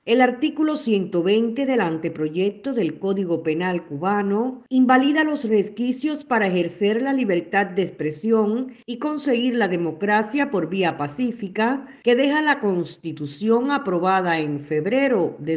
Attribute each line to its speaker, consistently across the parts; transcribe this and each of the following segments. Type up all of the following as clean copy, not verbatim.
Speaker 1: El artículo 120 del anteproyecto del Código Penal cubano invalida los resquicios para ejercer la libertad de expresión y conseguir la democracia por vía pacífica que deja la Constitución aprobada en febrero de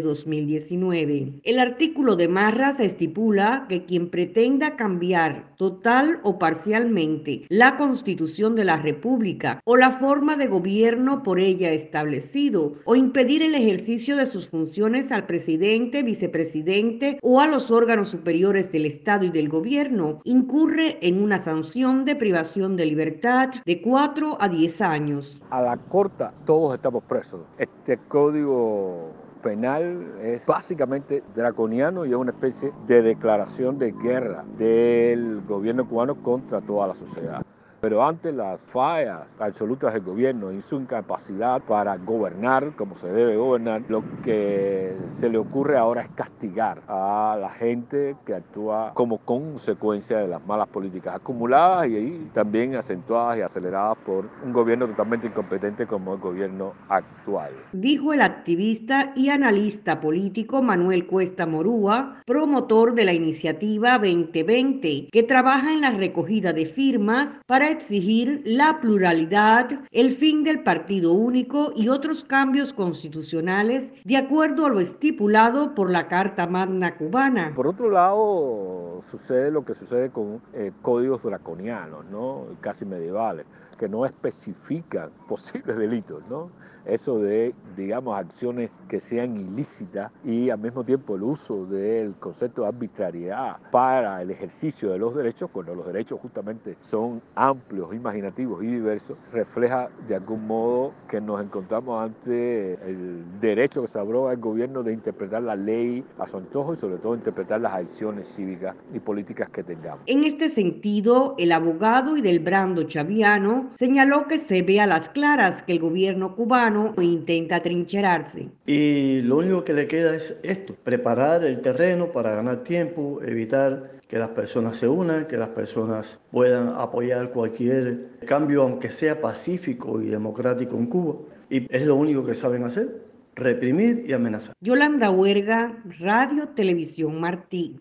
Speaker 1: 2019. El artículo de Marras estipula que quien pretenda cambiar total o parcialmente la Constitución de la República o la forma de gobierno por ella establecido o impedir el ejercicio de sus funciones al presidente, vicepresidente o a los órganos superiores del Estado y del gobierno, incurre en una sanción de privación de libertad de 4 a 10 años.
Speaker 2: A la corta, todos estamos presos. Este código penal es básicamente draconiano y es una especie de declaración de guerra del gobierno cubano contra toda la sociedad. Pero ante las fallas absolutas del gobierno y su incapacidad para gobernar como se debe gobernar, lo que se le ocurre ahora es castigar a la gente que actúa como consecuencia de las malas políticas acumuladas y también acentuadas y aceleradas por un gobierno totalmente incompetente como el gobierno actual.
Speaker 1: Dijo el activista y analista político Manuel Cuesta Morúa, promotor de la iniciativa 2020, que trabaja en la recogida de firmas para exigir la pluralidad, el fin del partido único y otros cambios constitucionales de acuerdo a lo estipulado por la Carta Magna cubana.
Speaker 2: Por otro lado, sucede lo que sucede con códigos draconianos, ¿no? Casi medievales, que no especifican posibles delitos, ¿no? Eso de, digamos, acciones que sean ilícitas y al mismo tiempo el uso del concepto de arbitrariedad para el ejercicio de los derechos, cuando los derechos justamente son amplios, imaginativos y diversos, refleja de algún modo que nos encontramos ante el derecho que se abroga el gobierno de interpretar la ley a su antojo y sobre todo interpretar las acciones cívicas y políticas que tengamos.
Speaker 1: En este sentido, el abogado Hildebrando Chaviano señaló que se ve a las claras que el gobierno cubano intenta trincherarse.
Speaker 3: Y lo único que le queda es esto, preparar el terreno para ganar tiempo, evitar que las personas se unan, que las personas puedan apoyar cualquier cambio, aunque sea pacífico y democrático en Cuba. Y es lo único que saben hacer, reprimir y amenazar.
Speaker 1: Yolanda Huerga, Radio Televisión Martí.